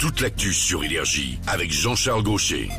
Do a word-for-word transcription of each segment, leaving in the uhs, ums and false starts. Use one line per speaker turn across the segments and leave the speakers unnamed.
toute l'actu sur Énergie avec Jean-Charles Gaucher.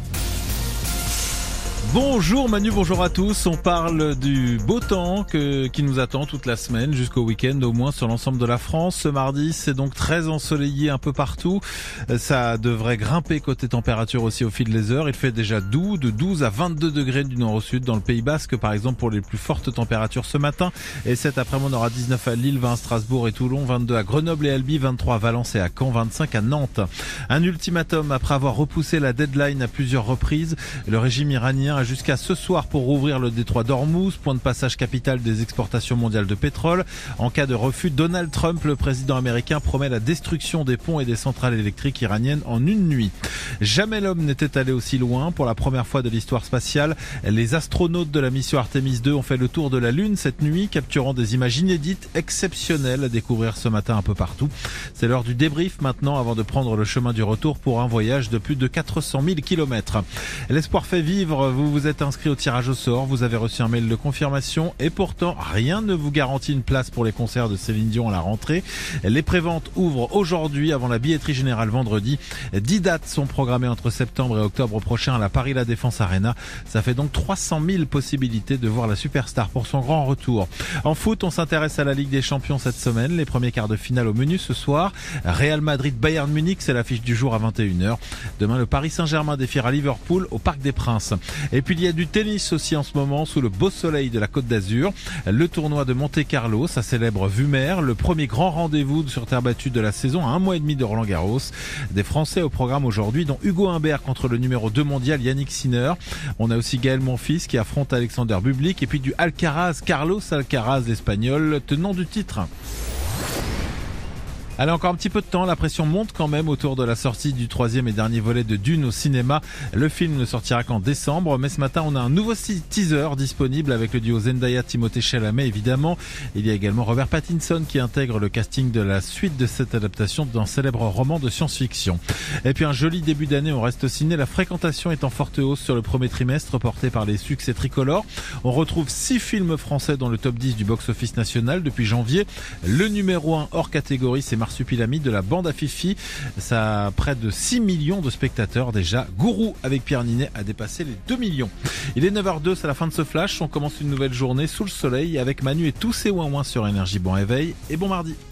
Bonjour Manu, bonjour à tous. On parle du beau temps que, qui nous attend toute la semaine jusqu'au week-end, au moins sur l'ensemble de la France. Ce mardi, c'est donc très ensoleillé un peu partout. Ça devrait grimper côté température aussi au fil des heures. Il fait déjà doux, de douze à vingt-deux degrés du nord au sud dans le Pays Basque, par exemple, pour les plus fortes températures ce matin. Et cet après-midi, on aura dix-neuf à Lille, vingt à Strasbourg et Toulon, vingt-deux à Grenoble et Albi, vingt-trois à Valence et à Caen, vingt-cinq à Nantes. Un ultimatum après avoir repoussé la deadline à plusieurs reprises. Le régime iranien a jusqu'à ce soir pour rouvrir le détroit d'Ormuz, point de passage capital des exportations mondiales de pétrole. En cas de refus, Donald Trump, le président américain, promet la destruction des ponts et des centrales électriques iraniennes en une nuit. Jamais l'homme n'était allé aussi loin. Pour la première fois de l'histoire spatiale, les astronautes de la mission Artemis deux ont fait le tour de la Lune cette nuit, capturant des images inédites exceptionnelles à découvrir ce matin un peu partout. C'est l'heure du débrief maintenant avant de prendre le chemin du retour pour un voyage de plus de quatre cent mille kilomètres. L'espoir fait vivre, vous vous êtes inscrit au tirage au sort, vous avez reçu un mail de confirmation et pourtant rien ne vous garantit une place pour les concerts de Céline Dion à la rentrée. Les préventes ouvrent aujourd'hui avant la billetterie générale vendredi. dix dates sont programmées entre septembre et octobre prochain à la Paris La Défense Arena. Ça fait donc trois cent mille possibilités de voir la superstar pour son grand retour. En foot, on s'intéresse à la Ligue des Champions cette semaine. Les premiers quarts de finale au menu ce soir. Real Madrid Bayern Munich, c'est l'affiche du jour à vingt et une heures. Demain, le Paris Saint-Germain défiera Liverpool au Parc des Princes. Et puis il y a du tennis aussi en ce moment sous le beau soleil de la Côte d'Azur. Le tournoi de Monte-Carlo, ça célèbre Vumer, le premier grand rendez-vous sur terre battue de la saison à un mois et demi de Roland-Garros. Des Français au programme aujourd'hui, dont Hugo Humbert contre le numéro deux mondial Yannick Sinner. On a aussi Gaël Monfils qui affronte Alexander Bublik et puis du Alcaraz, Carlos Alcaraz, l'Espagnol, tenant du titre. Allez, encore un petit peu de temps, la pression monte quand même autour de la sortie du troisième et dernier volet de Dune au cinéma. Le film ne sortira qu'en décembre, mais ce matin on a un nouveau teaser disponible avec le duo Zendaya-Timothée Chalamet évidemment. Il y a également Robert Pattinson qui intègre le casting de la suite de cette adaptation d'un célèbre roman de science-fiction. Et puis un joli début d'année, on reste au ciné. La fréquentation est en forte hausse sur le premier trimestre porté par les succès tricolores. On retrouve six films français dans le top dix du box-office national depuis janvier. Le numéro un hors catégorie, c'est Marsupilami de la bande à Fifi. Ça a près de six millions de spectateurs déjà. Gourou avec Pierre Ninet a dépassé les deux millions. Il est neuf heures deux, c'est la fin de ce flash. On commence une nouvelle journée sous le soleil avec Manu et tous ses ouin-ouin sur Énergie. Bon réveil et bon mardi.